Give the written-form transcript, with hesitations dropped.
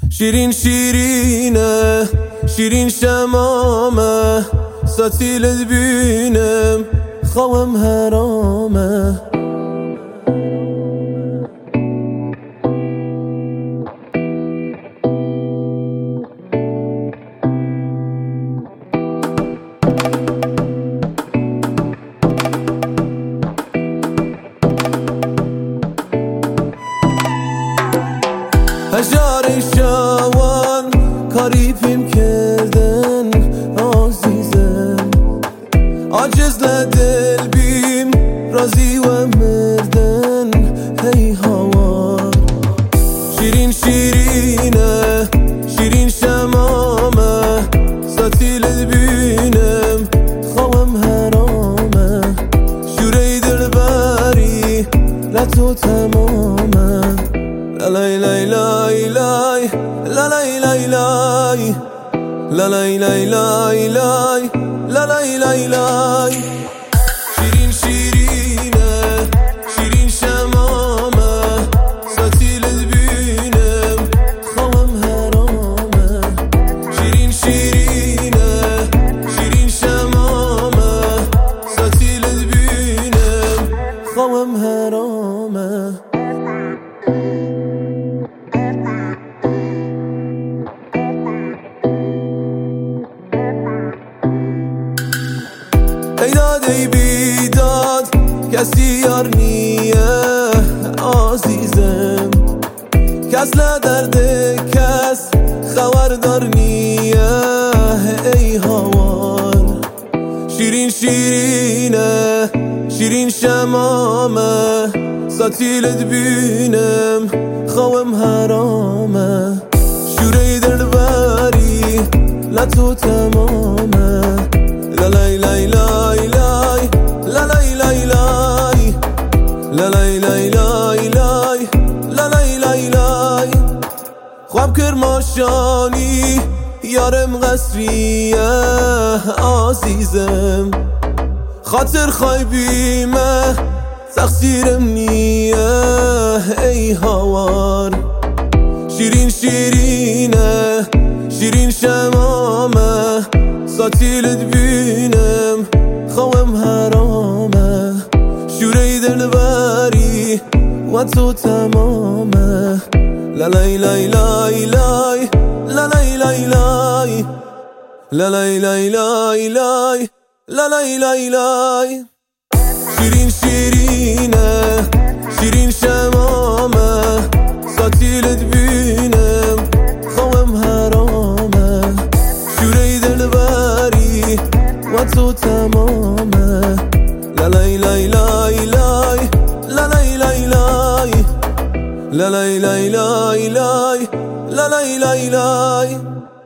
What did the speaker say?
شیرین شیرینه شیرین شمامه ستیلت بینم خوام حرامه هجار شوان کاری پیم کردن عزیزم عاجز لدل بیم رازی و مردن هی هوار شیرین شیرینه شیرین شمامه ستیلت بینم خوام حرامه شوری دلبری لطو تمامه لا لا لا لا لا لا لا لا لا لا لا لا شیرین شیرینه شیرین شمامه ستیلت بینم خوام حرامه شیرین شیرینه شیرین شمامه ستیلت بینم خوام حرامه ای داد ای بیداد کسی یار نیه عزیزم کس لدرد کس خبردار نیه ای هوار شیرین شیرینه شیرین شمامه ستیلت بینم خوام حرامه شوری دلبری لطو تمامه لا لا لا لا لا لا لا لا لا خواب کرماشانی یارم قصریه عزیزم خاطر خایبیمه تقصیرم نیه ای هوار شیرین شیرینه شیرین شمامه ستیلت بینم خوام حرامه شوری دلبری و تو تمامه لا لا لا لا لا لا لا لا شیرین شیرینه شیرین شمامه ستیلت بینم خوام حرامه شوری دلبری و تو تمامه لا لا لا لا لا لا لا لا